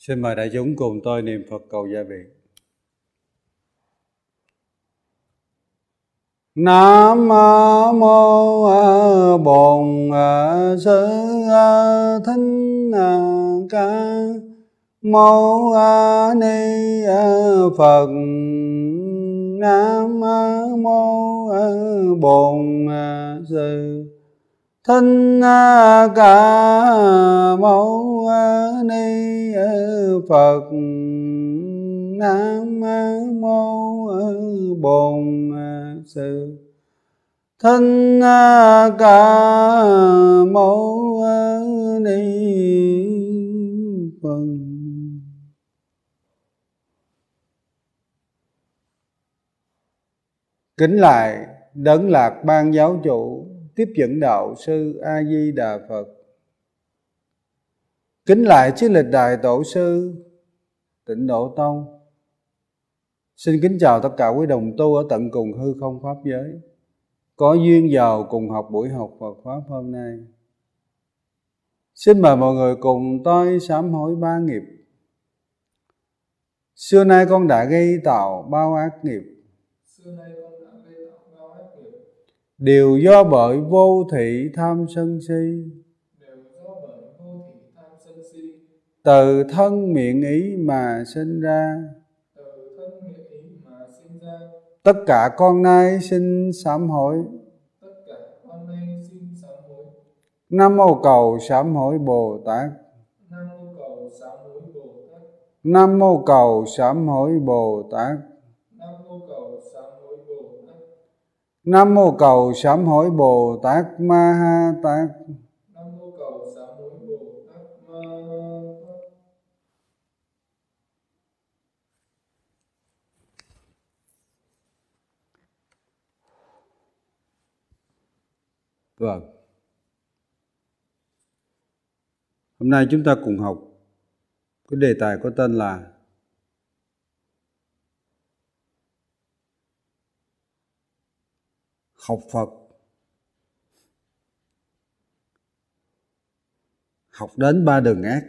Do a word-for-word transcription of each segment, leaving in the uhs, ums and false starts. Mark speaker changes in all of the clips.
Speaker 1: Xin mời đại chúng cùng tôi niệm Phật cầu gia viện. Nam mô Bổn Sư Thích Ca Mâu Ni Phật. Nam mô Bổn Sư Thích Ca Mâu Ni Phật. Nam mô Bổn Sư Thích Ca Mâu Ni Phật. Kính lại Đấng Lạc Ban Giáo Chủ, tiếp dẫn đạo sư A Di Đà Phật. Kính lại chư lịch đại tổ sư Tịnh Độ Tông. Xin kính chào tất cả quý đồng tu ở tận cùng hư không pháp giới, có duyên vào cùng học buổi học Phật pháp hôm nay. Xin mời mọi người cùng tôi sám hối ba nghiệp. Xưa nay con đã gây tạo bao ác nghiệp,
Speaker 2: Xưa nay con đã gây tạo bao ác nghiệp,
Speaker 1: đều do bởi vô thị tham sân si,
Speaker 2: đều do bởi vô thị tham sân si,
Speaker 1: từ thân miệng ý mà sinh ra.
Speaker 2: từ thân miệng ý mà sinh ra.
Speaker 1: Tất cả con nay xin sám hối.
Speaker 2: Tất cả con nay xin sám hối.
Speaker 1: Nam mô cầu sám hối Bồ Tát.
Speaker 2: Nam mô cầu sám hối Bồ Tát.
Speaker 1: Nam mô cầu sám hối Bồ Tát.
Speaker 2: Nam mô cầu sám hối Bồ Tát.
Speaker 1: Nam mô cầu sám hối Bồ Tát Ma Ha Tát.
Speaker 2: Nam mô cầu sám hối Bồ Tát Ma Tát.
Speaker 1: Vâng. Hôm nay chúng ta cùng học cái đề tài có tên là học Phật, học đến ba đường ác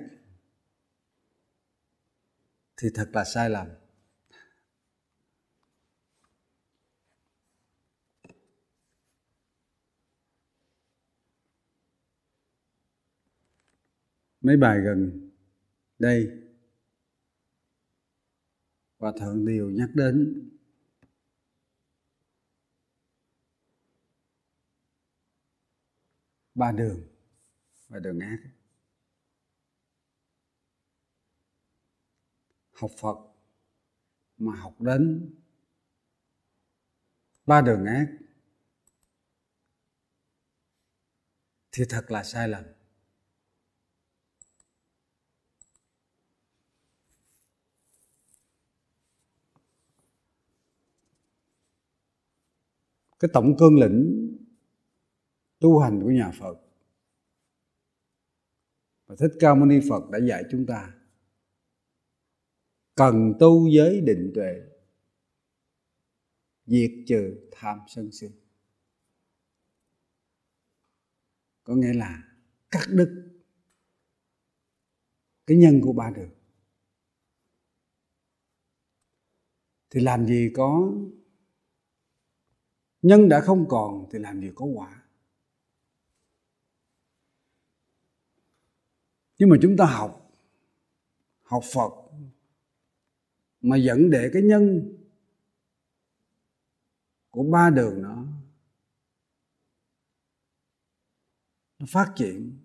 Speaker 1: thì thật là sai lầm. Mấy bài gần đây Hòa Thượng đều nhắc đến ba đường và đường ác. Học Phật mà học đến ba đường ác thì thật là sai lầm. Cái tổng cương lĩnh tu hành của nhà Phật và Thích Ca Mâu Ni Phật đã dạy chúng ta cần tu giới định tuệ, diệt trừ tham sân si. Có nghĩa là cắt đứt cái nhân của ba đường. Thì làm gì có nhân đã không còn thì làm gì có quả. Nhưng mà chúng ta học học Phật mà dẫn để cái nhân của ba đường nó nó phát triển,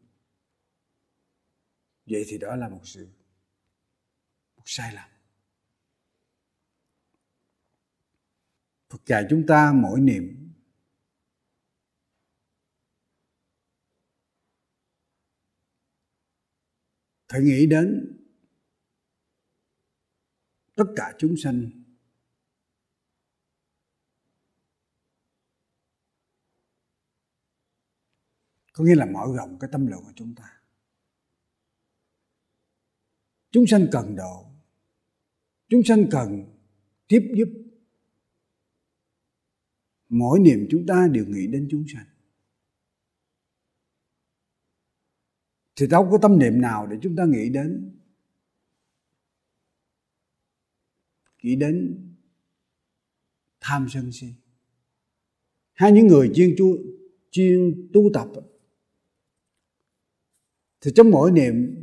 Speaker 1: vậy thì đó là một sự một sai lầm. Phật dạy chúng ta mỗi niệm phải nghĩ đến tất cả chúng sanh. Có nghĩa là mở rộng cái tâm lượng của chúng ta. Chúng sanh cần độ, chúng sanh cần tiếp giúp. Mỗi niệm chúng ta đều nghĩ đến chúng sanh. Thì đâu có tâm niệm nào để chúng ta nghĩ đến nghĩ đến tham sân si. Hay những người chuyên tu, chuyên tu tập thì trong mỗi niệm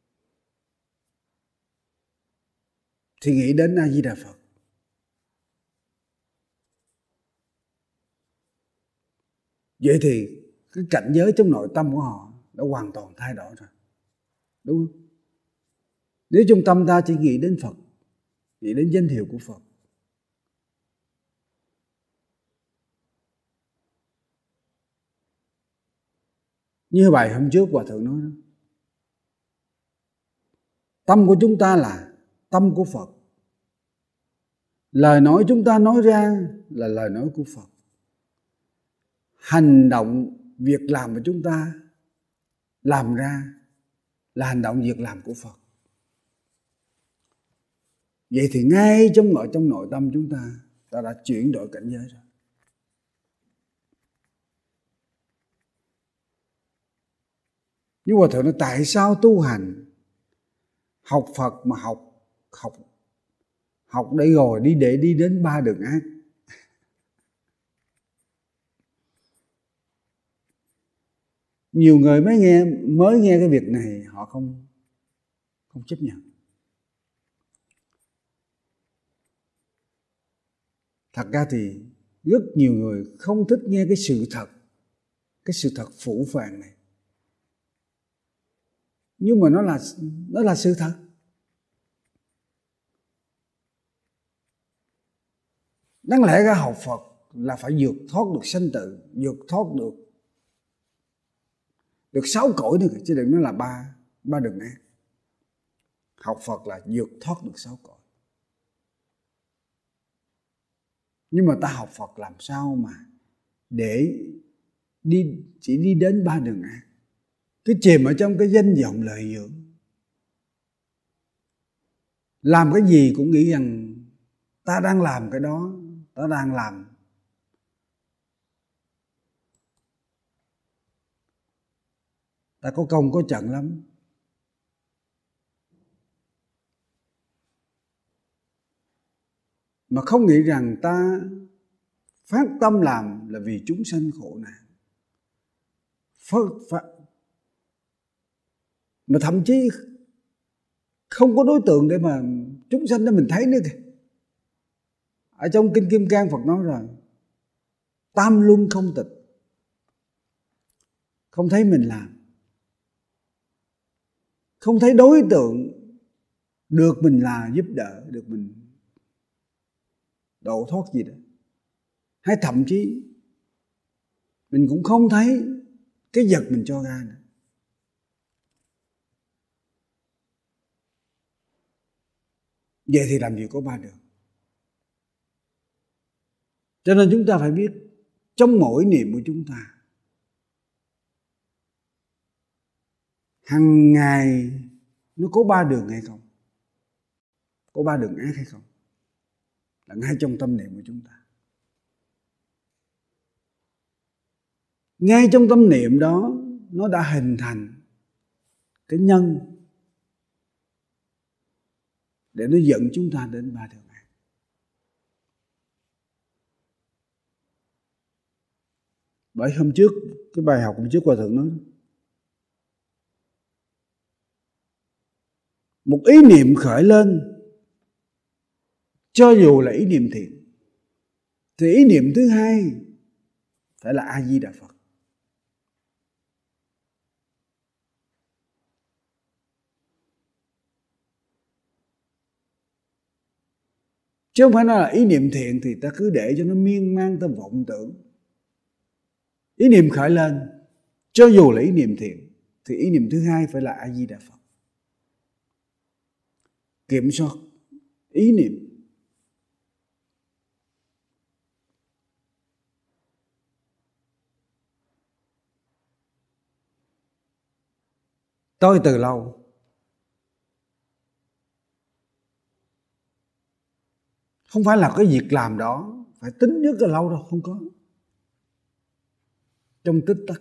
Speaker 1: thì nghĩ đến A Di Đà Phật. Vậy thì cái cảnh giới trong nội tâm của họ đã hoàn toàn thay đổi rồi, đúng không? Nếu trong tâm ta chỉ nghĩ đến Phật, nghĩ đến danh hiệu của Phật, như bài hôm trước Hòa Thượng nói đó, tâm của chúng ta là tâm của Phật, lời nói chúng ta nói ra là lời nói của Phật, hành động việc làm của chúng ta làm ra là hành động việc làm của Phật. Vậy thì ngay trong nội trong nội tâm chúng ta, ta đã chuyển đổi cảnh giới rồi. Nhưng Hòa Thượng nói tại sao tu hành học Phật mà học học học để rồi đi để đi đến ba đường ác? Nhiều người mới nghe mới nghe cái việc này họ không không chấp nhận. Thật ra thì rất nhiều người không thích nghe cái sự thật, cái sự thật phũ phàng này. Nhưng mà nó là nó là sự thật. Đáng lẽ ra học Phật là phải vượt thoát được sanh tử, vượt thoát được được sáu cõi nữa, chứ đừng nói là ba ba đường ác. Học Phật là vượt thoát được sáu cõi. Nhưng mà ta học Phật làm sao mà để đi chỉ đi đến ba đường ác, cứ chìm ở trong cái danh vọng lợi dưỡng, làm cái gì cũng nghĩ rằng ta đang làm cái đó, ta đang làm ta có công có trận lắm. Mà không nghĩ rằng ta phát tâm làm là vì chúng sanh khổ nạn. Phật, Phật. Mà thậm chí không có đối tượng để mà chúng sanh đó mình thấy nữa kìa. Ở trong Kinh Kim Cang Phật nói rồi, tam luân không tịch, không thấy mình làm, không thấy đối tượng được mình là giúp đỡ, được mình độ thoát gì đó. Hay thậm chí mình cũng không thấy cái vật mình cho ra nữa. Vậy thì làm gì có ba đường. Cho nên chúng ta phải biết trong mỗi niệm của chúng ta, hằng ngày nó có ba đường hay không, có ba đường ác hay không, là ngay trong tâm niệm của chúng ta. Ngay trong tâm niệm đó nó đã hình thành cái nhân để nó dẫn chúng ta đến ba đường ác. Bởi hôm trước cái bài học hôm trước Hòa Thượng nói, một ý niệm khởi lên, cho dù là ý niệm thiện, thì ý niệm thứ hai phải là A Di Đà Phật. Chứ không phải nói là ý niệm thiện thì ta cứ để cho nó miên man, ta vọng tưởng. Ý niệm khởi lên, cho dù là ý niệm thiện, thì ý niệm thứ hai phải là A Di Đà Phật. Kiểm soát ý niệm. Tôi từ lâu không phải là cái việc làm đó phải tính rất là lâu đâu, không có. Trong tích tắc.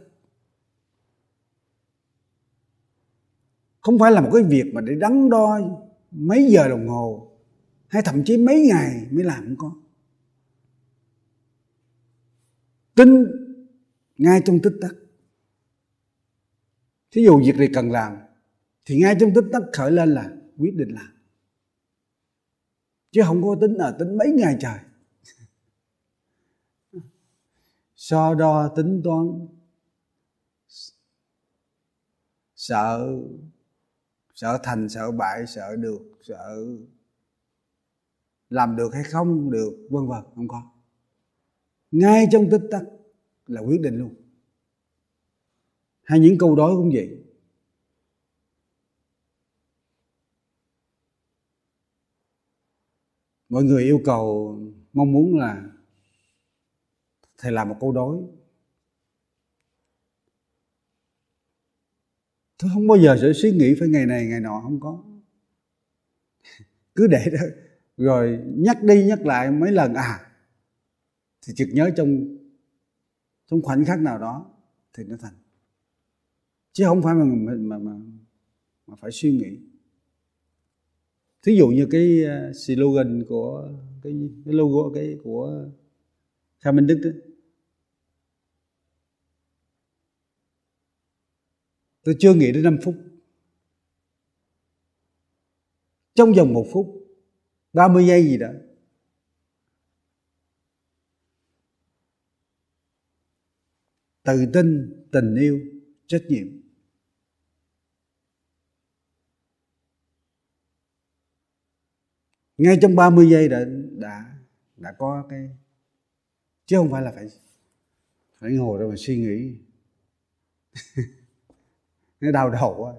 Speaker 1: Không phải là một cái việc mà để đắn đo mấy giờ đồng hồ hay thậm chí mấy ngày mới làm không có. Tin ngay trong tích tắc. Thí dụ việc này cần làm thì ngay trong tích tắc khởi lên là quyết định làm, chứ không có tính là tính mấy ngày trời, so đo tính toán, sợ sợ thành, sợ bại, sợ được, sợ làm được hay không được, vân vân, không có. Ngay trong tích tắc là quyết định luôn. Hay những câu đối cũng vậy. Mọi người yêu cầu, mong muốn là thầy làm một câu đối. Tôi không bao giờ sẽ suy nghĩ phải ngày này ngày nọ, không có. Cứ để đó, rồi nhắc đi nhắc lại mấy lần à thì chợt nhớ trong trong khoảnh khắc nào đó thì nó thành, chứ không phải mà mà mà, mà phải suy nghĩ. Thí dụ như cái slogan của cái, cái logo cái của Khai Minh Đức đó. Tôi chưa nghĩ đến năm phút. Trong vòng một phút, ba mươi giây gì đó, tự tin, tình yêu, trách nhiệm. Ngay trong ba mươi giây đã đã đã có cái, chứ không phải là phải phải ngồi đó mà suy nghĩ. Nó đau đầu quá.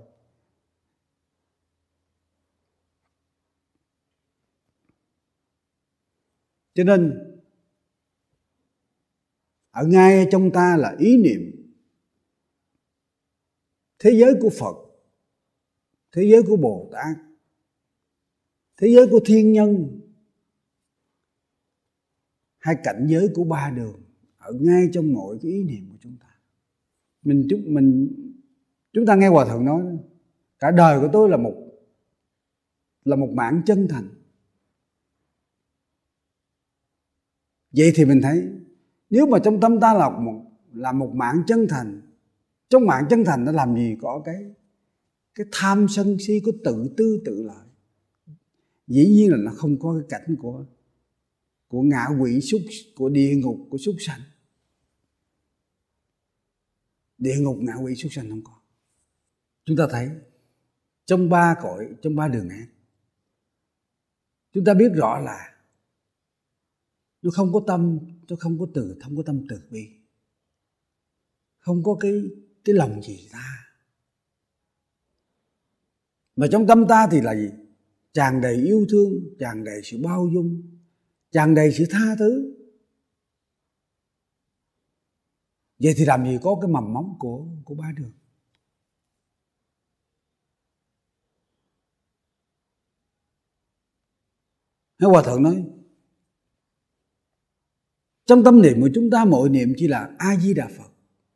Speaker 1: Cho nên ở ngay trong ta là ý niệm. Thế giới của Phật, thế giới của Bồ Tát, thế giới của thiên nhân, hay cảnh giới của ba đường, ở ngay trong mỗi cái ý niệm của chúng ta. Mình chúng mình chúng ta nghe Hòa Thượng nói, cả đời của tôi là một là một mảng chân thành. Vậy thì mình thấy, nếu mà trong tâm ta là một là một mảng chân thành, trong mảng chân thành nó làm gì có cái cái tham sân si, có tự tư tự lợi. Dĩ nhiên là nó không có cái cảnh của của ngạ quỷ súc, của địa ngục, của súc sanh. Địa ngục, ngạ quỷ, súc sanh không có. Chúng ta thấy trong ba cõi, trong ba đường ác, chúng ta biết rõ là nó không có tâm, nó không có từ, không có tâm từ bi, không có cái cái lòng gì ta. Mà trong tâm ta thì là gì? Tràn đầy yêu thương, tràn đầy sự bao dung, tràn đầy sự tha thứ. Vậy thì làm gì có cái mầm móng của của ba đường? Thế Hòa Thượng nói, trong tâm niệm của chúng ta mỗi niệm chỉ là A Di Đà Phật.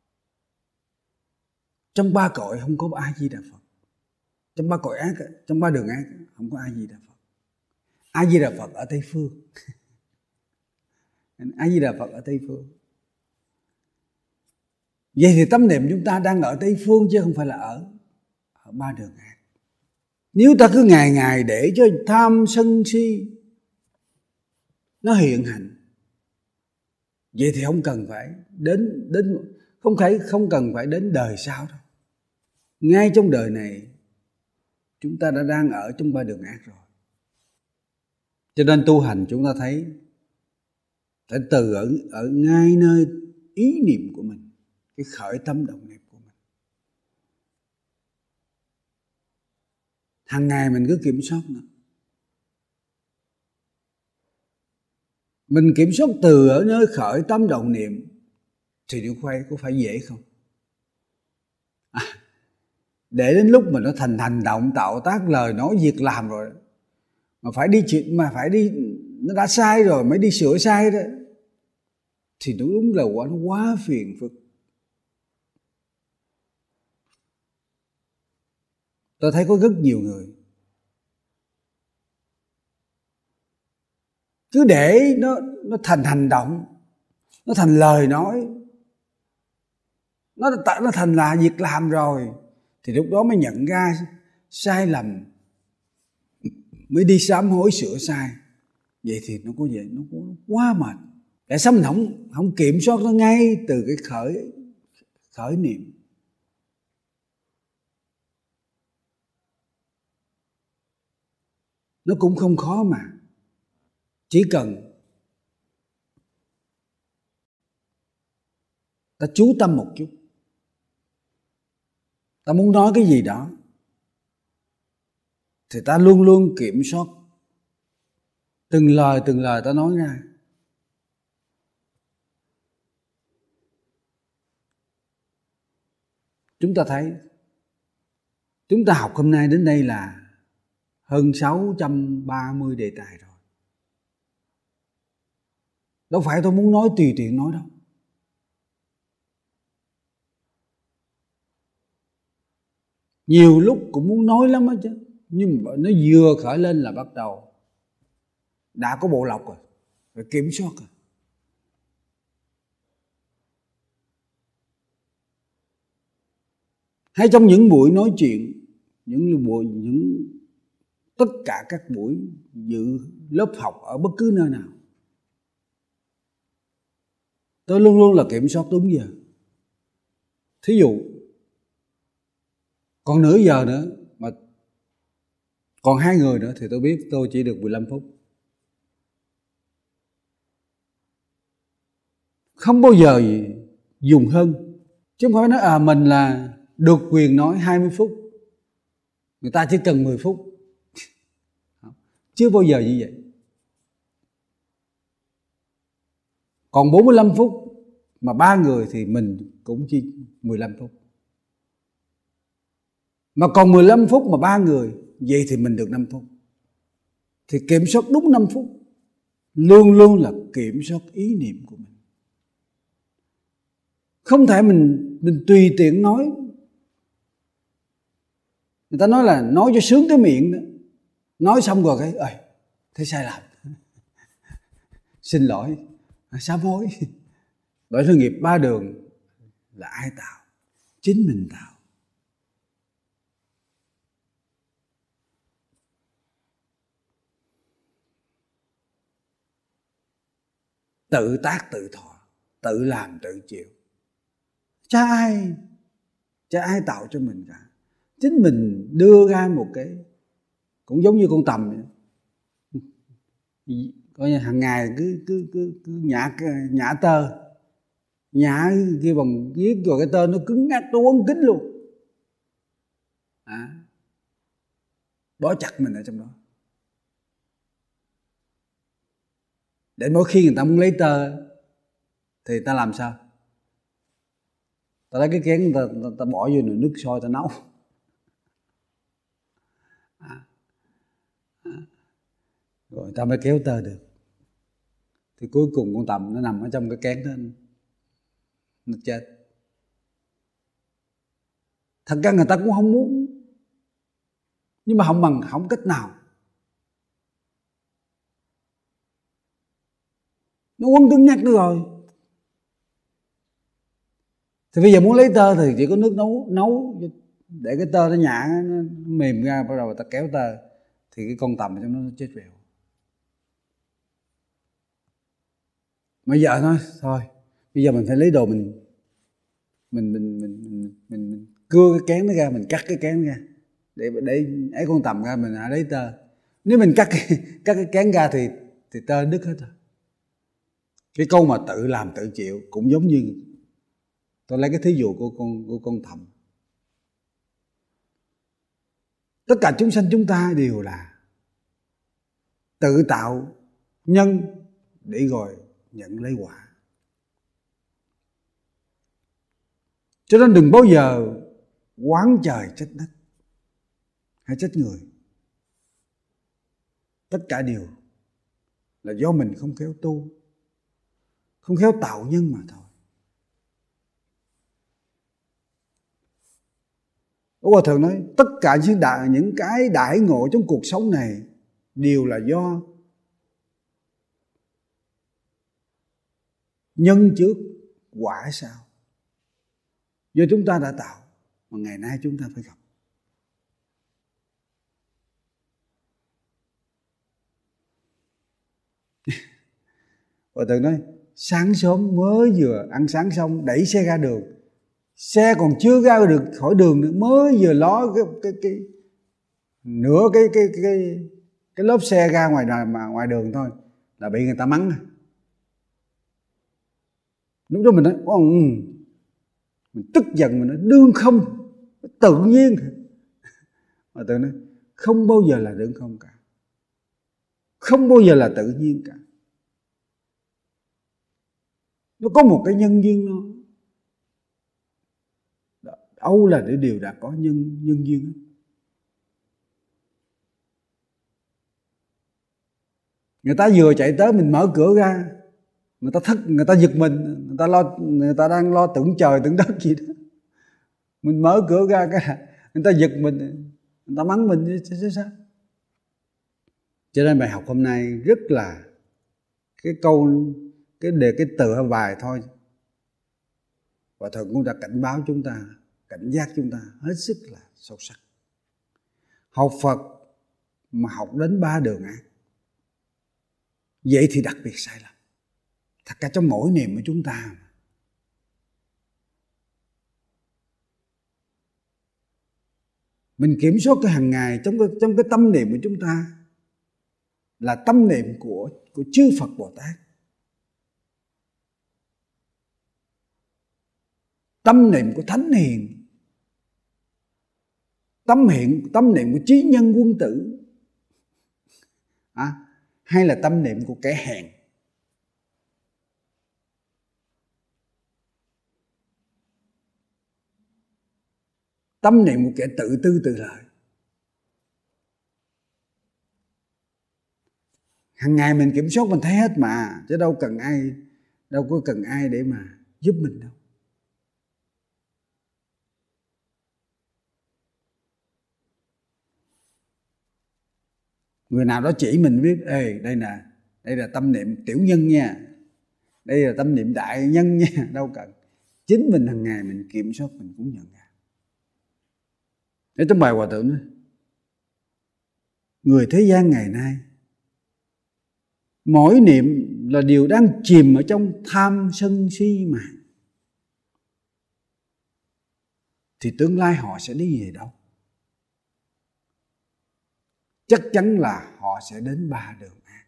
Speaker 1: Trong ba cõi không có A Di Đà Phật. Trong ba cõi ác, trong ba đường ác không có A Di Đà Phật. A Di Đà Phật ở Tây Phương. A Di Đà Phật ở Tây Phương. Vậy thì tâm niệm chúng ta đang ở Tây Phương chứ không phải là ở ở ba đường ác. Nếu ta cứ ngày ngày để cho tham sân si nó hiện hành, vậy thì không cần phải đến đến không phải không cần phải đến đời sau đâu. Ngay trong đời này chúng ta đã đang ở trong ba đường ác rồi. Cho nên tu hành chúng ta thấy phải từ ở ở ngay nơi ý niệm của mình, cái khởi tâm động niệm của mình. Hàng ngày mình cứ kiểm soát nó. Mình kiểm soát từ ở nơi khởi tâm động niệm thì điều khoe có phải dễ không? À, để đến lúc mà nó thành hành động, tạo tác, lời nói, việc làm rồi, mà phải đi chuyện mà phải đi nó đã sai rồi mới đi sửa sai đó, thì nó đúng là quá nó quá phiền phức. Tôi thấy có rất nhiều người cứ để nó nó thành hành động, nó thành lời nói, nó nó thành là việc làm rồi, thì lúc đó mới nhận ra sai lầm, mới đi sám hối sửa sai. Vậy thì nó có vậy, nó quá mệt. Tại sao mình không không kiểm soát nó ngay từ cái khởi khởi niệm? Nó cũng không khó mà. Chỉ cần ta chú tâm một chút, ta muốn nói cái gì đó thì ta luôn luôn kiểm soát từng lời từng lời ta nói ra. Chúng ta thấy, chúng ta học hôm nay đến đây là hơn sáu trăm ba mươi đề tài rồi. Đâu phải tôi muốn nói tùy tiện nói đâu. Nhiều lúc cũng muốn nói lắm á chứ, nhưng mà nó vừa khởi lên là bắt đầu đã có bộ lọc rồi, phải kiểm soát rồi. Hay trong những buổi nói chuyện, những buổi những tất cả các buổi dự lớp học ở bất cứ nơi nào, tôi luôn luôn là kiểm soát đúng giờ. Thí dụ còn nửa giờ nữa mà còn hai người nữa thì tôi biết tôi chỉ được mười lăm phút. Không bao giờ gì dùng hơn. Chứ không phải nói à mình là được quyền nói hai mươi phút, người ta chỉ cần mười phút. Chưa bao giờ như vậy. Còn bốn mươi lăm phút mà ba người thì mình cũng chỉ mười lăm phút. Mà còn mười lăm phút mà ba người, vậy thì mình được năm phút. Thì kiểm soát đúng năm phút. Luôn luôn là kiểm soát ý niệm của mình. Không thể mình mình tùy tiện nói. Người ta nói là nói cho sướng cái miệng đó. Nói xong rồi cái ơi, thấy sai lầm. Xin lỗi, sám hối. Bởi sự nghiệp ba đường là ai tạo? Chính mình tạo. Tự tác tự thọ, tự làm tự chịu. Chả ai, chả ai tạo cho mình cả. Chính mình đưa ra một cái, cũng giống như con tầm vậy. Coi như hàng ngày cứ cứ cứ, cứ nhả nhả tơ, nhả kia bằng viết rồi cái tơ nó cứng ngắc, nó quấn kín luôn. À, bó chặt mình ở trong đó. Để mỗi khi người ta muốn lấy tơ thì ta làm sao? Ta lấy cái kén ta, ta, ta bỏ vô nồi nước sôi ta nấu. À, à, rồi ta mới kéo tơ được. Thì cuối cùng con tầm nó nằm ở trong cái kén đó, nó chết. Thật ra người ta cũng không muốn, nhưng mà không bằng không cách nào. Nó quấn cứng nhắc nữa rồi. Thì bây giờ muốn lấy tơ thì chỉ có nước nấu nấu để cái tơ nó nhả, nó mềm ra, bắt đầu ta kéo tơ thì cái con tầm trong nó chết vẹo. Mà vợ nói thôi, bây giờ mình phải lấy đồ mình mình mình mình mình, mình, mình cưa cái kén nó ra, mình cắt cái kén ra để để ấy con tầm ra, mình hãy lấy tơ. Nếu mình cắt cái, cắt cái kén ra thì thì tơ đứt hết rồi. Cái câu mà tự làm tự chịu cũng giống như, tôi lấy cái thí dụ của con của con thầm. Tất cả chúng sanh chúng ta đều là tự tạo nhân để rồi nhận lấy quả. Cho nên đừng bao giờ oán trời trách đất hay trách người. Tất cả đều là do mình không khéo tu, không khéo tạo nhân mà thôi. Đức Hòa Thượng nói tất cả những, đại, những cái đại ngộ trong cuộc sống này đều là do Nhân trước, quả sau. Do chúng ta đã tạo mà ngày nay chúng ta phải gặp. Và tự nói sáng sớm mới vừa ăn sáng xong đẩy xe ra đường, xe còn chưa ra được khỏi đường nữa, mới vừa ló cái cái cái nửa cái cái cái cái, cái lốp xe ra ngoài mà ngoài đường thôi là bị người ta mắng. Lúc đó mình nói ừ. Mình tức giận, mình nói đương không, tự nhiên. Mà tự nói không bao giờ là đương không cả, không bao giờ là tự nhiên cả. Nó có một cái nhân duyên nó. Âu là để điều đã có nhân nhân duyên. Người ta vừa chạy tới mình mở cửa ra, người ta thất, người ta giật mình, người ta lo, người ta đang lo tưởng trời tưởng đất gì đó. Mình mở cửa ra cái người ta giật mình, người ta mắng mình chứ sao. Cho nên bài học hôm nay rất là cái câu cái đề cái tựa bài thôi, và Thượng cũng đã cảnh báo chúng ta, cảnh giác chúng ta hết sức là sâu sắc. Học Phật mà học đến ba đường ác, vậy thì đặc biệt sai lầm. Thật cả trong mỗi niệm của chúng ta, mình kiểm soát cái hàng ngày trong cái, trong cái tâm niệm của chúng ta là tâm niệm của, của chư Phật Bồ Tát. Tâm niệm của Thánh Hiền, tâm hiện tâm niệm của trí nhân quân tử, à, hay là tâm niệm của kẻ hèn. Tâm niệm của kẻ tự tư tự lợi. Hàng ngày mình kiểm soát mình thấy hết mà, chứ đâu cần ai, đâu có cần ai để mà giúp mình đâu. Người nào đó chỉ mình biết, ê đây nè, đây là tâm niệm tiểu nhân nha, đây là tâm niệm đại nhân nha, đâu cần. Chính mình hàng ngày mình kiểm soát mình cũng nhận ra. Để trong bài Hòa Thượng nói, người thế gian ngày nay mỗi niệm là điều đang chìm ở trong tham sân si mạng, thì tương lai họ sẽ đi về đâu? Chắc chắn là họ sẽ đến ba đường ác.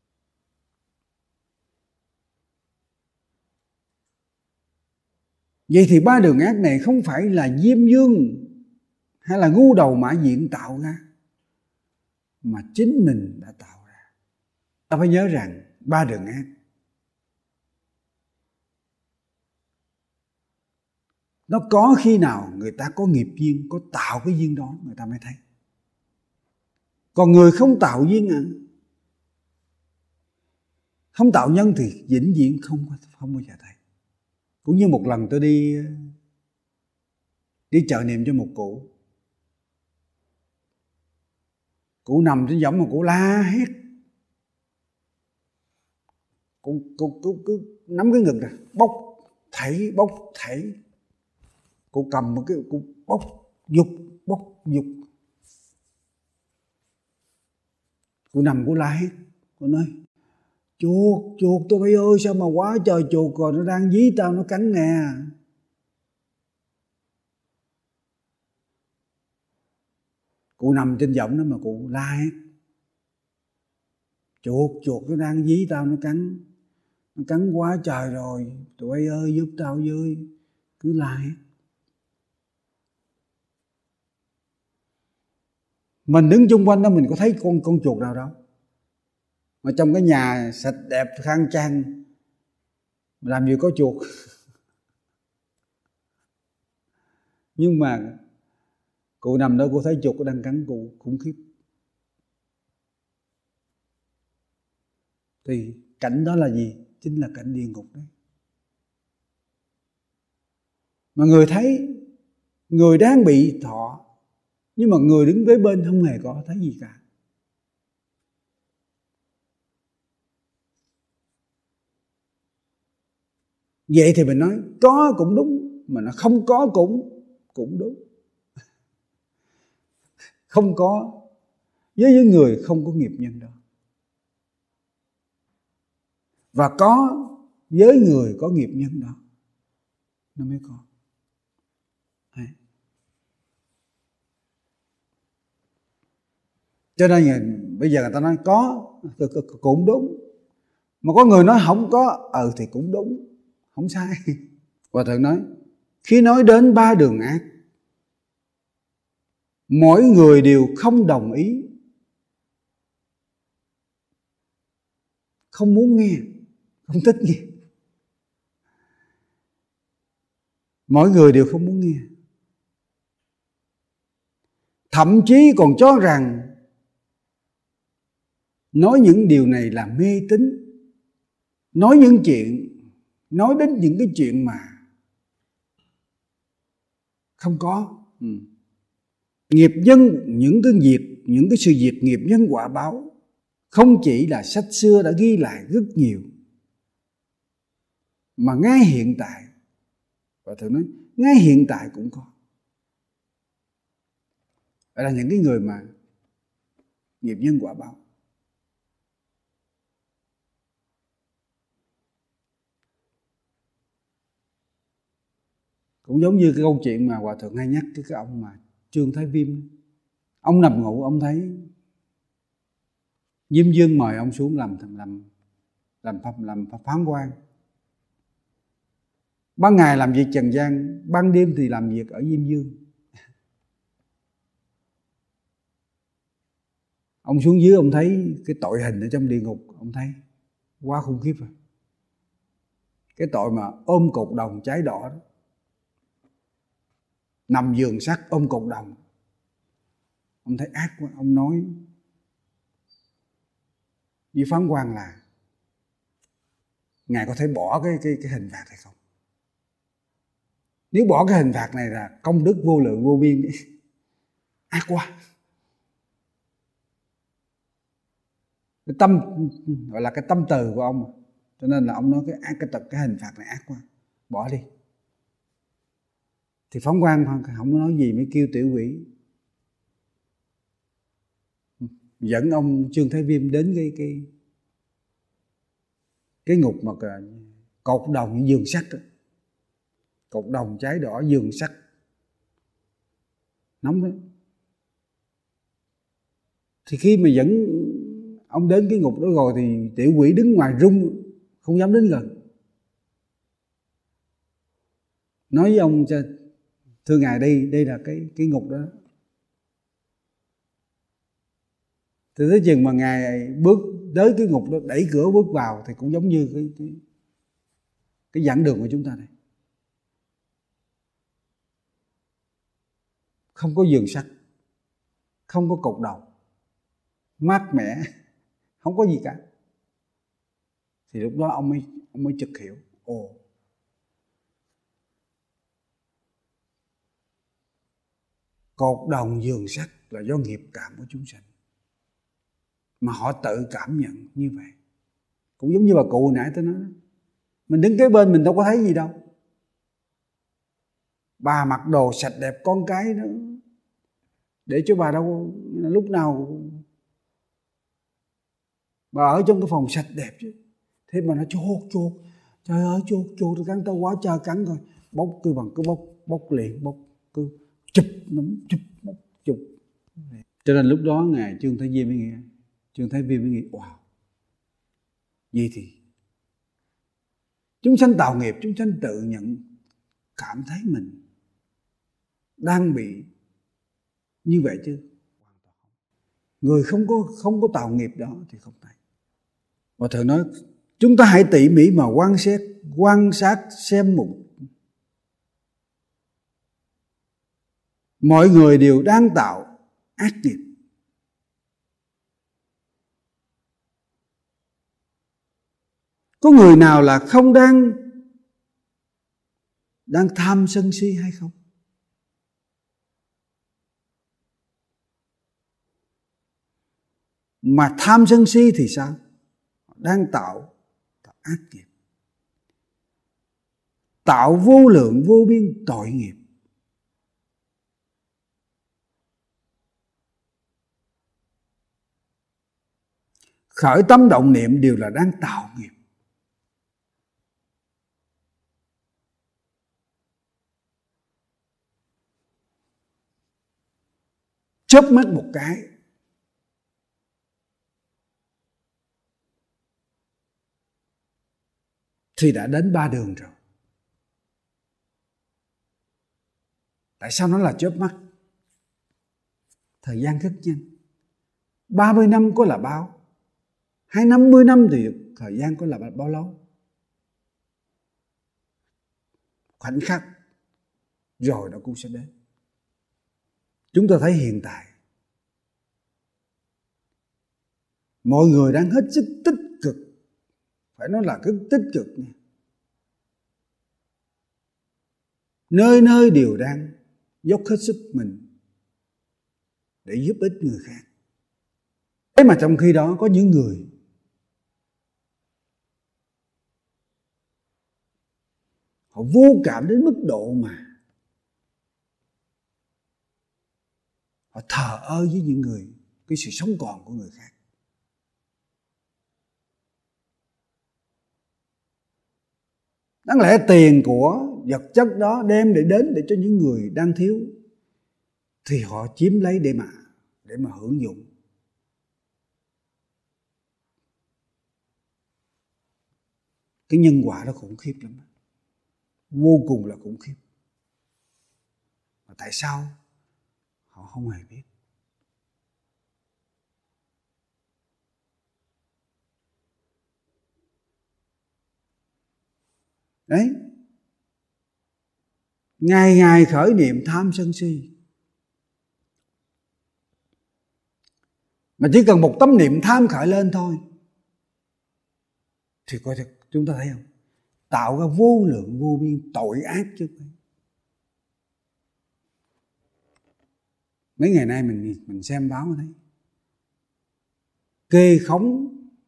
Speaker 1: Vậy thì ba đường ác này không phải là Diêm Vương hay là ngu đầu Mã Diện tạo ra, mà chính mình đã tạo ra. Ta phải nhớ rằng ba đường ác nó có khi nào người ta có nghiệp duyên, có tạo cái duyên đó người ta mới thấy. Còn người không tạo duyên à, không tạo nhân thì vĩnh viễn không không bao giờ thấy. Cũng như một lần tôi đi đi chợ niệm cho một cụ, cụ nằm trên võng mà cụ la hét, cụ cụ cụ cứ nắm cái ngực này bốc thảy bốc thảy, cụ cầm một cái cụ bốc dục bốc dục, cụ nằm cụ la hét, cụ nói chuột chuột tôi bay ơi, sao mà quá trời chuột rồi, nó đang dí tao nó cắn nè. Cụ nằm trên võng đó mà cụ la hét, chuột chuột nó đang dí tao nó cắn, nó cắn quá trời rồi, tụi bay ơi giúp tao với, cứ la hét. Mình đứng chung quanh đó mình có thấy con con chuột nào đâu, mà trong cái nhà sạch đẹp khang trang làm gì có chuột. Nhưng mà cụ nằm đó, cụ thấy chuột nó đang cắn cụ khủng khiếp. Thì cảnh đó là gì? Chính là cảnh địa ngục đấy. Mà người thấy, người đang bị thọ, nhưng mà người đứng kế bên không hề có thấy gì cả. Vậy thì mình nói có cũng đúng, mà nó không có cũng cũng đúng. Không có với những người không có nghiệp nhân đó, và có với người có nghiệp nhân đó nó mới có. Đấy. Cho nên là, bây giờ người ta nói có cũng đúng, mà có người nói không có, ờ thì cũng đúng, không sai. Hòa thượng nói khi nói đến ba đường ác, mỗi người đều không đồng ý, không muốn nghe, không thích nghe. Mỗi người đều không muốn nghe, thậm chí còn cho rằng nói những điều này là mê tín, nói những chuyện, nói đến những cái chuyện mà không có. Ừ. Nghiệp nhân, những cái việc, những cái sự việc nghiệp nhân quả báo không chỉ là sách xưa đã ghi lại rất nhiều, mà ngay hiện tại, và thường nói ngay hiện tại cũng có. Đó là những cái người mà nghiệp nhân quả báo. Cũng giống như cái câu chuyện mà Hòa thượng hay nhắc, cái, cái ông mà Trương Thái Viêm. Ông nằm ngủ, ông thấy Diêm Vương mời ông xuống làm làm làm pháp làm pháp phán quan. Ban ngày làm việc trần gian, ban đêm thì làm việc ở Diêm Vương. Ông xuống dưới, ông thấy cái tội hình ở trong địa ngục, ông thấy quá khủng khiếp rồi. Cái tội mà ôm cột đồng cháy đỏ đó, nằm giường sắt ôm cột đồng, ông thấy ác quá. Ông nói với phán quan là ngài có thể bỏ cái cái cái hình phạt này không? Nếu bỏ cái hình phạt này là công đức vô lượng vô biên. Ác quá. Cái tâm gọi là cái tâm từ của ông, cho nên là ông nói cái ác cái tật cái hình phạt này ác quá, bỏ đi. Thì phán quan không có nói gì, mới kêu tiểu quỷ dẫn ông Trương Thái Viêm đến cái cái cái ngục mà cột đồng giường sắt đó. Cột đồng cháy đỏ, giường sắt nóng đó. Thì khi mà dẫn ông đến cái ngục đó rồi thì tiểu quỷ đứng ngoài run, không dám đến gần. Nói với ông, thưa ngài, đây đây là cái cái ngục đó. Thì tới chừng mà ngài bước tới cái ngục đó, đẩy cửa bước vào thì cũng giống như cái cái, cái giảng đường của chúng ta đây. Không có giường sắt, không có cột đầu, mát mẻ, không có gì cả. Thì lúc đó ông mới ông mới chợt hiểu, ồ, cột đồng giường sắt là do nghiệp cảm của chúng sanh, mà họ tự cảm nhận như vậy. Cũng giống như bà cụ hồi nãy tôi nói đó, mình đứng kế bên mình đâu có thấy gì đâu. Bà mặc đồ sạch đẹp, con cái đó để cho bà đâu lúc nào bà ở trong cái phòng sạch đẹp chứ. Thế mà nó chốt chốt, trời ơi chốt chốt, tôi cắn tao quá trời cắn rồi, bóc cứ bằng cứ bóc bóc liền bóc cứ chụp nắm chụp bóc chụp. Cho nên lúc đó ngài Trương Thái Viêm mới nghĩ, Trương Thái Viêm mới nghĩ, wow, vậy thì chúng sanh tạo nghiệp, chúng sanh tự nhận cảm thấy mình đang bị như vậy chứ. Người không có không có tạo nghiệp đó thì không thấy. Và thầy nói chúng ta hãy tỉ mỉ mà quan sát quan sát xem một mọi người đều đang tạo ác nghiệp. Có người nào là không đang đang tham sân si hay không? Mà tham sân si thì sao? Đang tạo, tạo ác nghiệp. tạo vô lượng vô biên tội nghiệp. Khởi tâm động niệm đều là đang tạo nghiệp. Chớp mắt một cái thì đã đến ba đường rồi. Tại sao nó là chớp mắt? Thời gian rất nhanh. ba mươi năm có là bao? Hay năm mươi năm thì thời gian có là bao lâu? Khoảnh khắc rồi nó cũng sẽ đến. Chúng ta thấy hiện tại mọi người đang hết sức tích cực, phải nói là rất tích cực nha. Nơi nơi đều đang dốc hết sức mình để giúp ích người khác. Thế mà trong khi đó có những người họ vô cảm đến mức độ mà họ thờ ơ với những người, cái sự sống còn của người khác. Đáng lẽ tiền của vật chất đó đem để đến để cho những người đang thiếu, thì họ chiếm lấy để mà để mà hưởng dụng. Cái nhân quả đó khủng khiếp lắm, vô cùng là khủng khiếp. Mà tại sao họ không hề biết? Đấy, ngày ngày khởi niệm tham sân si, mà chỉ cần một tâm niệm tham khởi lên thôi thì coi thật, chúng ta thấy không, tạo ra vô lượng vô biên tội ác chứ. Mấy ngày nay mình mình xem báo thấy kê khống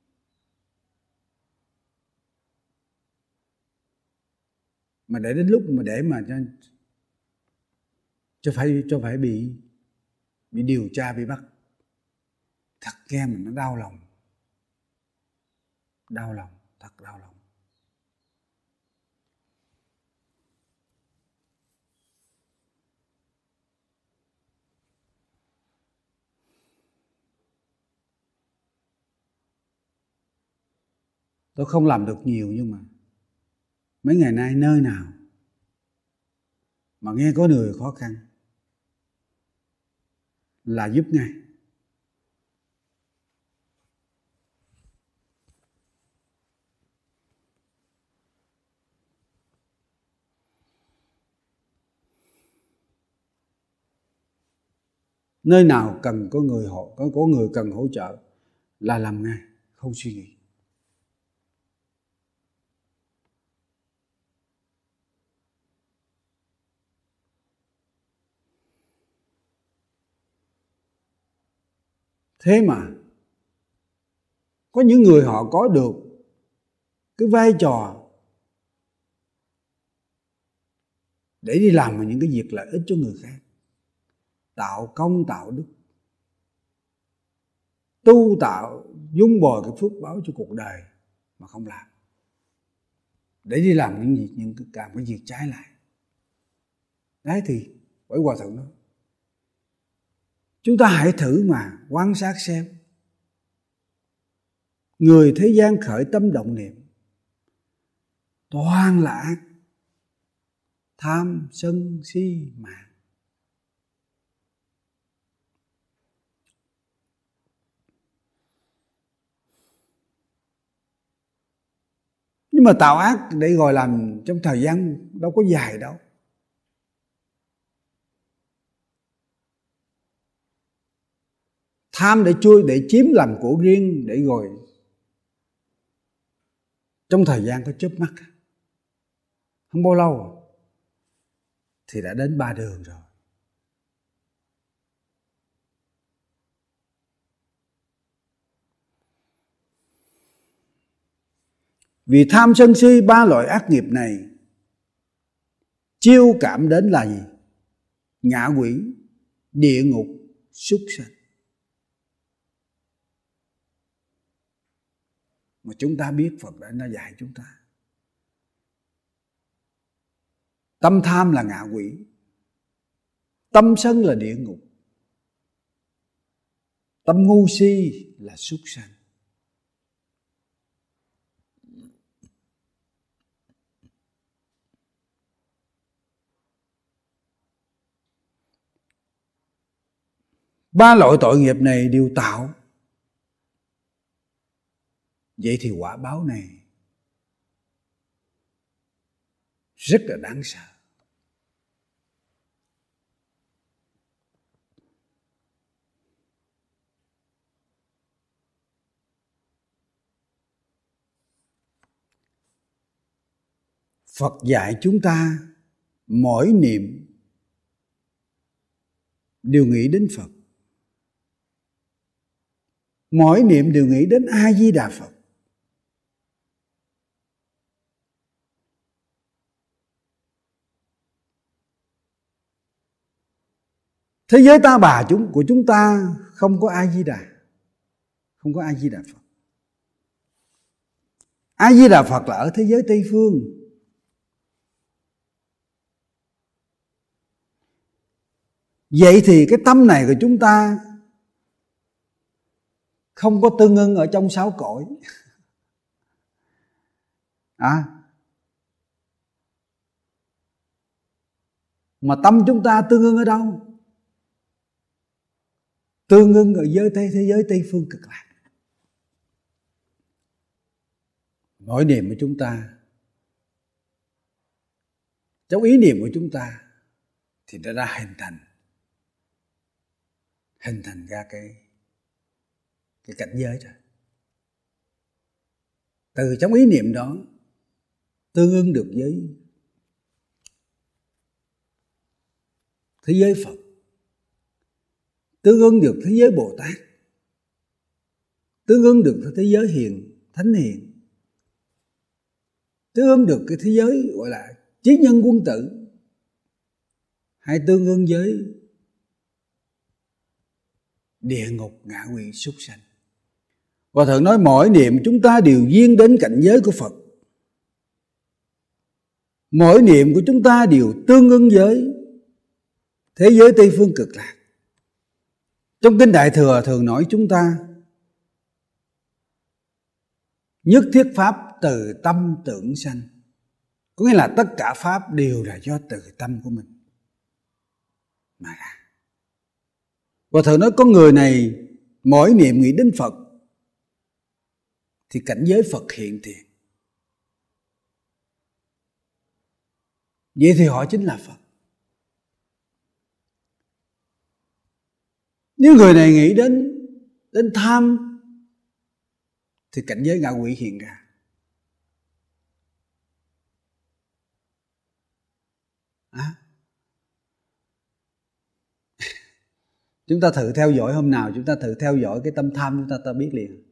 Speaker 1: mà để đến lúc mà để mà cho cho phải cho phải bị bị điều tra, bị bắt, thật nghe mình nó đau lòng, đau lòng, thật đau lòng. Tôi không làm được nhiều, nhưng mà mấy ngày nay nơi nào mà nghe có người khó khăn là giúp ngay. Nơi nào cần có người hộ, có, có người cần hỗ trợ là làm ngay, không suy nghĩ. Thế mà có những người họ có được cái vai trò để đi làm những cái việc lợi ích cho người khác, tạo công tạo đức, tu tạo dung bồi cái phước báo cho cuộc đời, mà không làm, để đi làm những việc, những cái làm cái việc trái lại. Đấy thì bởi Hòa Thượng nói, chúng ta hãy thử mà quan sát xem, người thế gian khởi tâm động niệm toàn là ác, tham sân si mạng. Nhưng mà tạo ác để gọi làm trong thời gian đâu có dài đâu. Tham để chui, để chiếm làm của riêng, để rồi trong thời gian có chớp mắt, không bao lâu thì đã đến ba đường rồi. Vì tham sân si ba loại ác nghiệp này chiêu cảm đến là gì? Ngạ quỷ, địa ngục, súc sanh. Mà chúng ta biết Phật đã nó dạy chúng ta. Tâm tham là ngạ quỷ, tâm sân là địa ngục, tâm ngu si là súc sanh. Ba loại tội nghiệp này đều tạo. Vậy thì quả báo này rất là đáng sợ. Phật dạy chúng ta mỗi niệm đều nghĩ đến Phật, mỗi niệm đều nghĩ đến A Di Đà Phật. Thế giới ta bà chúng của chúng ta không có A Di Đà, không có A Di Đà Phật. A Di Đà Phật là ở thế giới Tây phương. Vậy thì cái tâm này của chúng ta không có tương ưng ở trong sáu cõi. À, mà tâm chúng ta tương ưng ở đâu? Tương ưng ở giới Tây, thế giới Tây phương cực lạc. Mỗi niệm của chúng ta, trong ý niệm của chúng ta thì nó đã hình thành hình thành ra cái cái cảnh giới rồi. Từ trong ý niệm đó tương ưng được với thế giới Phật, tương ưng được thế giới Bồ Tát, tương ưng được thế giới hiền, thánh hiền, tương ưng được cái thế giới gọi là chí nhân quân tử, hay tương ưng với địa ngục, ngạ quỷ, súc sanh. Hòa Thượng nói mỗi niệm chúng ta đều duyên đến cảnh giới của Phật, mỗi niệm của chúng ta đều tương ưng với thế giới Tây phương cực lạc. Trong Kinh Đại Thừa thường nói chúng ta nhất thiết pháp từ tâm tưởng sanh, có nghĩa là tất cả pháp đều là do từ tâm của mình mà ra. Và Thượng nói con người này mỗi niệm nghĩ đến Phật thì cảnh giới Phật hiện tiền. Vậy thì họ chính là Phật. Nếu người này nghĩ đến đến tham thì cảnh giới ngạ quỷ hiện ra. À, chúng ta thử theo dõi, hôm nào chúng ta thử theo dõi cái tâm tham chúng ta, ta biết liền.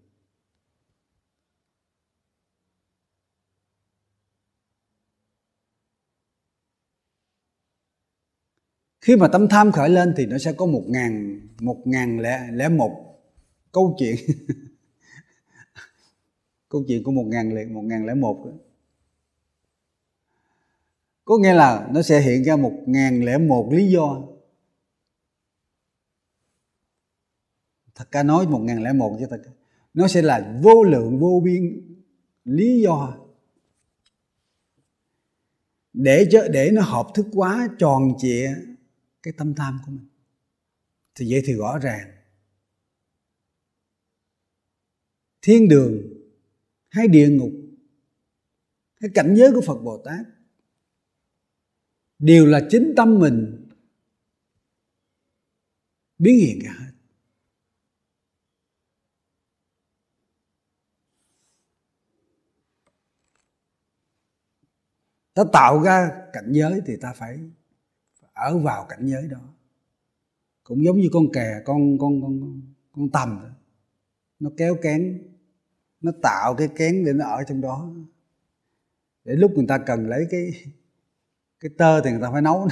Speaker 1: Khi mà tâm tham khởi lên thì nó sẽ có một ngàn một ngàn lẻ lẻ một câu chuyện. Câu chuyện của một ngàn lẻ một ngàn lẻ một đó. Có nghĩa là nó sẽ hiện ra một ngàn lẻ một lý do. Thật ra nói một ngàn lẻ một chứ thật nó sẽ là vô lượng vô biên lý do để cho để nó hợp thức hóa tròn trịa cái tâm tham của mình. Thì vậy thì rõ ràng thiên đường hay địa ngục hay cảnh giới của Phật Bồ Tát đều là chính tâm mình biến hiện ra hết. Ta tạo ra cảnh giới thì ta phải ở vào cảnh giới đó. Cũng giống như con kè, con con con con tầm đó. Nó kéo kén, nó tạo cái kén để nó ở trong đó. Để lúc người ta cần lấy cái Cái tơ thì người ta phải nấu.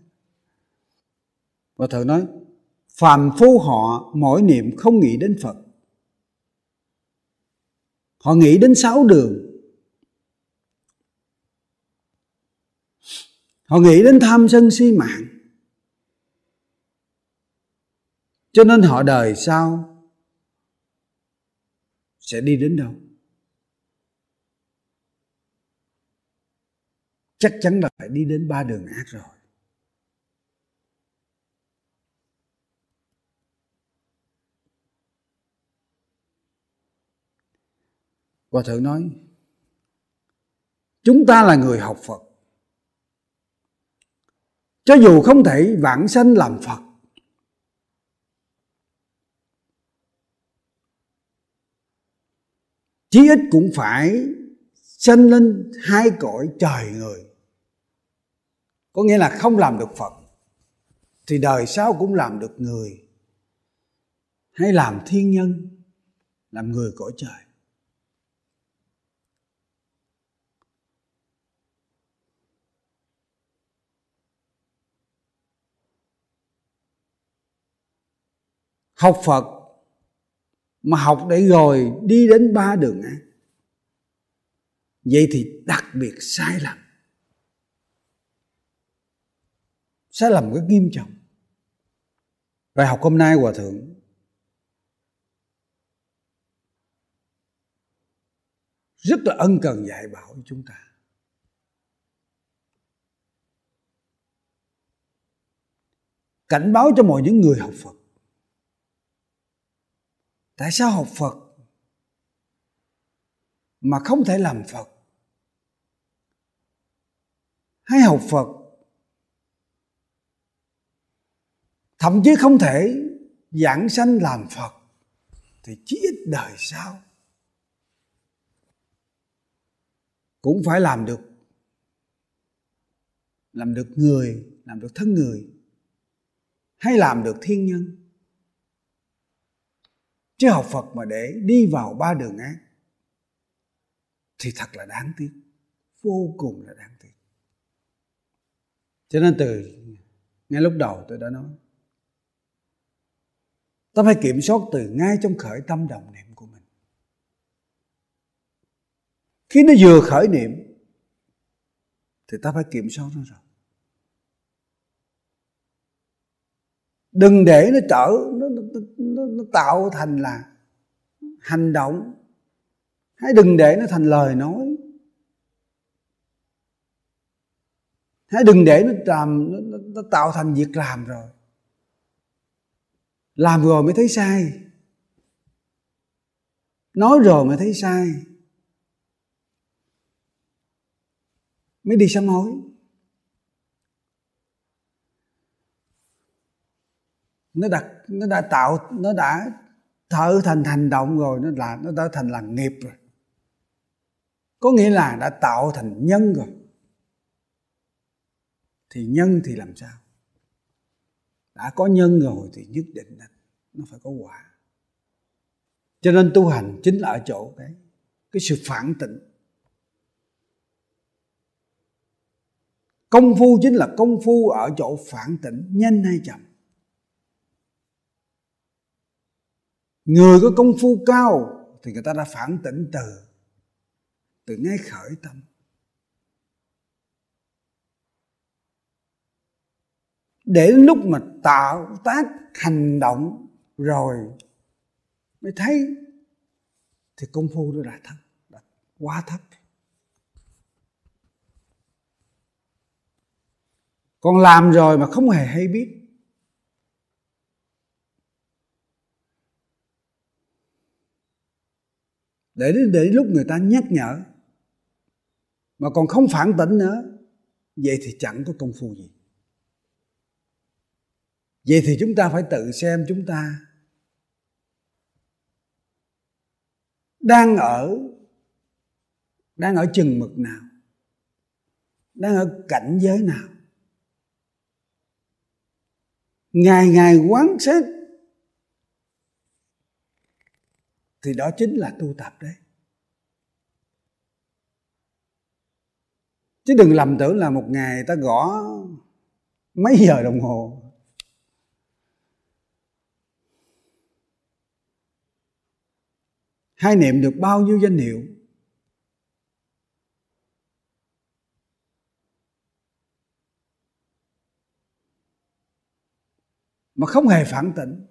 Speaker 1: Và thử nói phàm phu họ mỗi niệm không nghĩ đến Phật, họ nghĩ đến sáu đường, họ nghĩ đến tham sân si mạng, cho nên họ đời sau sẽ đi đến đâu? Chắc chắn là phải đi đến ba đường ác rồi. Hòa thượng nói chúng ta là người học Phật, cho dù không thể vãng sanh làm Phật, chí ít cũng phải sanh lên hai cõi trời người. Có nghĩa là không làm được Phật thì đời sau cũng làm được người, hay làm thiên nhân, làm người cõi trời. Học Phật mà học để rồi đi đến ba đường ác, vậy thì đặc biệt sai lầm. Sai lầm rất nghiêm trọng. Bài học hôm nay Hòa thượng rất là ân cần dạy bảo cho chúng ta. Cảnh báo cho mọi những người học Phật. Tại sao học Phật mà không thể làm Phật? Hay học Phật thậm chí không thể giảng sanh làm Phật, thì chí ít đời sau cũng phải làm được làm được người, làm được thân người, hay làm được thiên nhân. Chứ học Phật mà để đi vào ba đường ác thì thật là đáng tiếc, vô cùng là đáng tiếc. Cho nên từ ngay lúc đầu tôi đã nói, ta phải kiểm soát từ ngay trong khởi tâm động niệm của mình. Khi nó vừa khởi niệm thì ta phải kiểm soát nó rồi. Đừng để nó trở nó, nó, nó, nó tạo thành là hành động, hay đừng để nó thành lời nói, hay đừng để nó, làm, nó, nó tạo thành việc làm rồi. Làm rồi mới thấy sai, nói rồi mới thấy sai, mới đi sám hối. Nó đã, nó đã tạo, nó đã thở thành hành động rồi, nó là nó đã thành là nghiệp rồi. Có nghĩa là đã tạo thành nhân rồi. Thì nhân thì làm sao? Đã có nhân rồi thì nhất định là nó phải có quả. Cho nên tu hành chính là ở chỗ cái, cái sự phản tỉnh. Công phu chính là công phu ở chỗ phản tỉnh, nhanh hay chậm. Người có công phu cao thì người ta đã phản tỉnh từ từ ngay khởi tâm. Để đến lúc mà tạo tác hành động rồi mới thấy thì công phu nó đã thấp, đã quá thấp. Còn làm rồi mà không hề hay biết, để để lúc người ta nhắc nhở mà còn không phản tỉnh nữa, vậy thì chẳng có công phu gì. Vậy thì chúng ta phải tự xem chúng ta đang ở đang ở chừng mực nào, đang ở cảnh giới nào. Ngày ngày quán sát thì đó chính là tu tập đấy. Chứ đừng lầm tưởng là một ngày ta gõ mấy giờ đồng hồ. Hay niệm được bao nhiêu danh hiệu mà không hề phản tỉnh.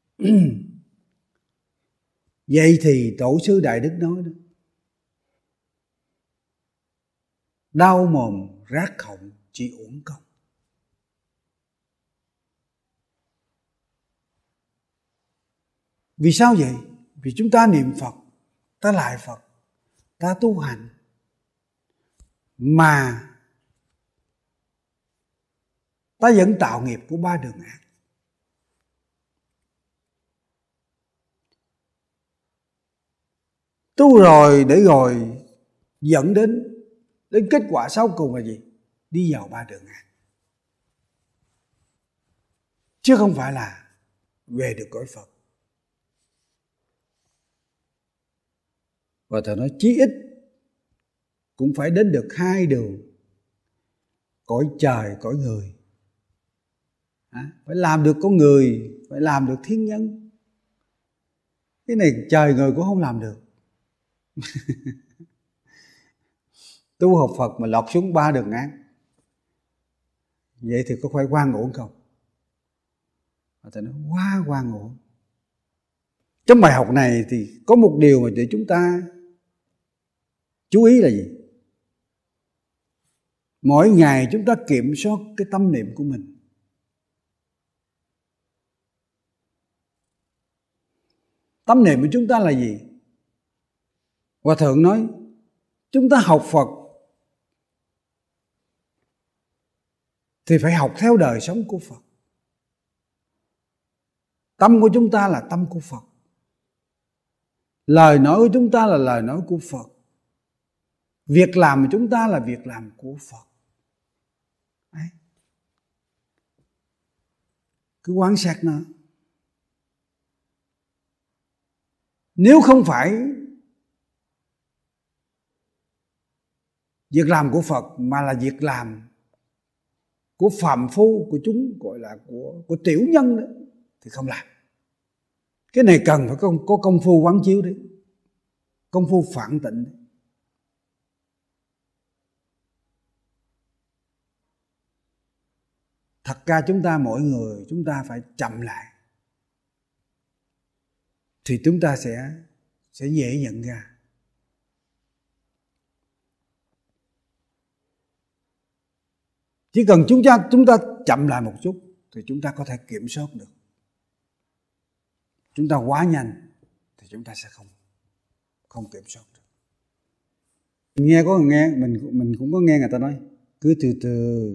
Speaker 1: Vậy thì tổ sư Đại Đức nói đó, đau mồm rát họng chỉ uổng công. Vì sao vậy? Vì chúng ta niệm Phật, ta lại Phật, ta tu hành mà ta vẫn tạo nghiệp của ba đường ác. Tu rồi để rồi dẫn đến đến kết quả sau cùng là gì? Đi vào ba đường ác, chứ không phải là về được cõi Phật. Và Thầy nói chí ít cũng phải đến được hai đường, cõi trời, cõi người. À, phải làm được con người, phải làm được thiên nhân. Cái này trời người cũng không làm được. Tu học Phật mà lọt xuống ba đường ác, vậy thì có phải oan uổng không? Và Thầy nói quá oan uổng. Trong bài học này thì có một điều mà để chúng ta chú ý là gì? Mỗi ngày chúng ta kiểm soát cái tâm niệm của mình. Tâm niệm của chúng ta là gì? Hòa Thượng nói chúng ta học Phật thì phải học theo đời sống của Phật. Tâm của chúng ta là tâm của Phật, lời nói của chúng ta là lời nói của Phật, việc làm của chúng ta là việc làm của Phật. Đấy. Cứ quan sát nó. Nếu không phải việc làm của Phật mà là việc làm của phàm phu, của chúng gọi là của, của tiểu nhân đó, thì không làm. Cái này cần phải có, có công phu quán chiếu đấy, công phu phản tịnh đấy. Thật ra chúng ta mỗi người chúng ta phải chậm lại thì chúng ta sẽ sẽ dễ nhận ra. Chỉ cần chúng ta chúng ta chậm lại một chút thì chúng ta có thể kiểm soát được. Chúng ta quá nhanh thì chúng ta sẽ không không kiểm soát được. Nghe có người nghe, mình mình cũng có nghe người ta nói cứ từ từ.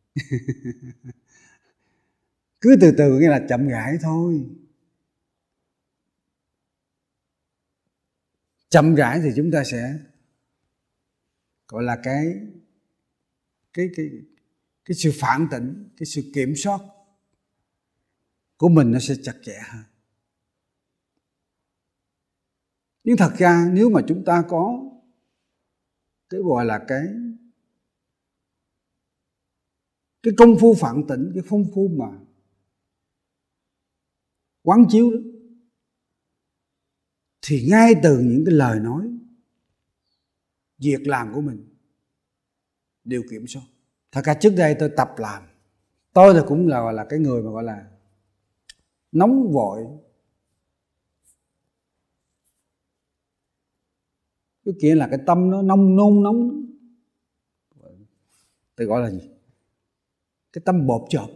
Speaker 1: Cứ từ từ nghĩa là chậm rãi thôi. Chậm rãi thì chúng ta sẽ gọi là cái cái cái cái sự phản tỉnh, cái sự kiểm soát của mình nó sẽ chặt chẽ hơn. Nhưng thật ra nếu mà chúng ta có cái gọi là cái cái công phu phản tỉnh, cái công phu mà quán chiếu đó, thì ngay từ những cái lời nói, việc làm của mình đều kiểm soát. Thật ra trước đây tôi tập làm, tôi thì cũng là, là cái người mà gọi là nóng vội. Cái kia là cái tâm nó nông nôn nóng. Tôi gọi là gì? Cái tâm bộp chộp.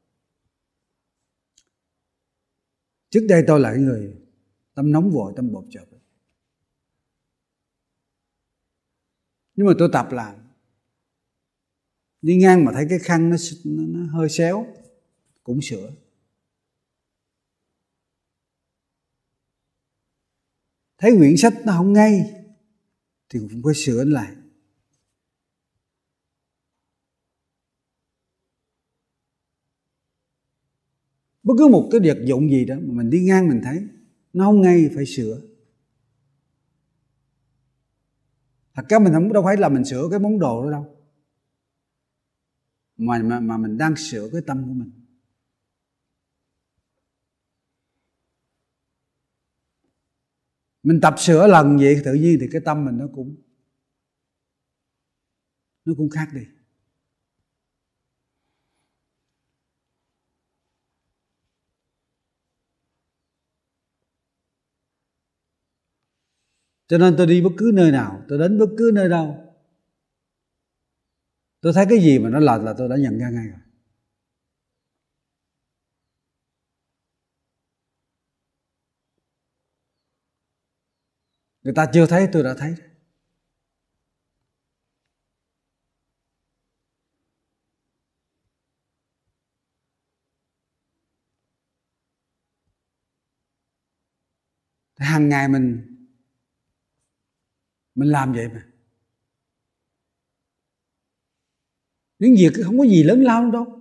Speaker 1: Trước đây tôi là cái người tâm nóng vội, tâm bộp chộp. Nhưng mà tôi tập làm, đi ngang mà thấy cái khăn nó, nó, nó hơi xéo cũng sửa. Thấy quyển sách nó không ngay thì cũng phải sửa lại. Bất cứ một cái vật dụng gì đó mà mình đi ngang mình thấy nó không ngay phải sửa. Thật ra mình không đâu phải là mình sửa cái món đồ đó đâu, mà, mà, mà mình đang sửa cái tâm của mình. Mình tập sửa lần vậy tự nhiên thì cái tâm mình nó cũng nó cũng khác đi. Cho nên tôi đi bất cứ nơi nào, tôi đến bất cứ nơi đâu, tôi thấy cái gì mà nó lệch là tôi đã nhận ra ngay rồi. Người ta chưa thấy tôi đã thấy. Hàng ngày mình mình làm vậy mà. Những việc không có gì lớn lao đâu.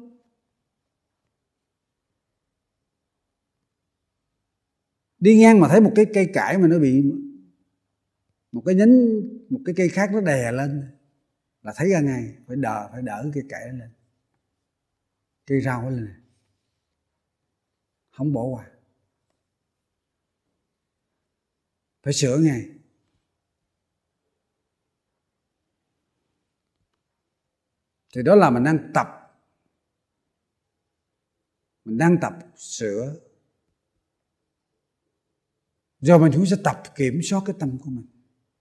Speaker 1: Đi ngang mà thấy một cái cây cải mà nó bị một cái nhánh, một cái cây khác nó đè lên là thấy ra ngay, phải đỡ, phải đỡ cây cải lên, cây rau lên, không bỏ qua, phải sửa ngay. Thì đó là mình đang tập, mình đang tập sửa, rồi mình cũng sẽ tập kiểm soát cái tâm của mình.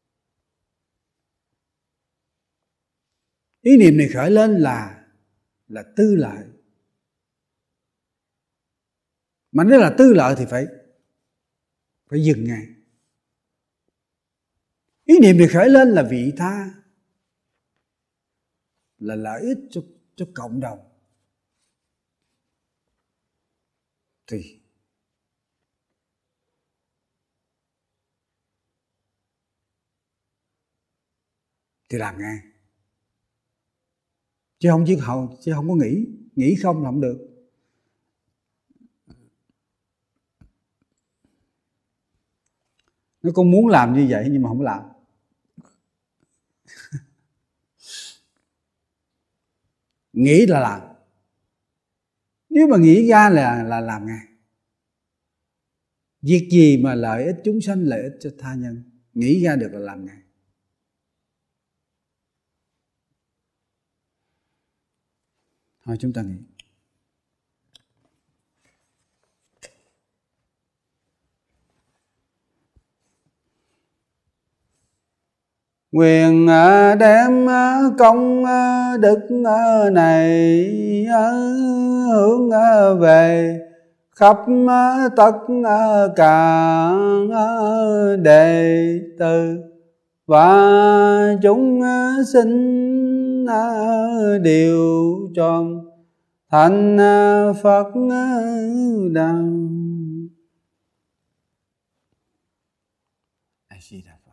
Speaker 1: Ý niệm này khởi lên là là tư lợi, mà nếu là tư lợi thì phải phải dừng ngay. Ý niệm này khởi lên là vị tha, là lợi ích cho cho cộng đồng, thì thì làm ngay, chứ không chứ không chứ không có nghĩ nghĩ không là không được. Nó con muốn làm như vậy nhưng mà không làm. Nghĩ là làm, nếu mà nghĩ ra là là làm ngay. Việc gì mà lợi ích chúng sanh, lợi ích cho tha nhân, nghĩ ra được là làm ngay. Thôi chúng ta nghĩ. Nguyện đem công đức này hướng về khắp tất cả đệ tử và chúng sinh đều tròn thành Phật đạo. A Di Đà.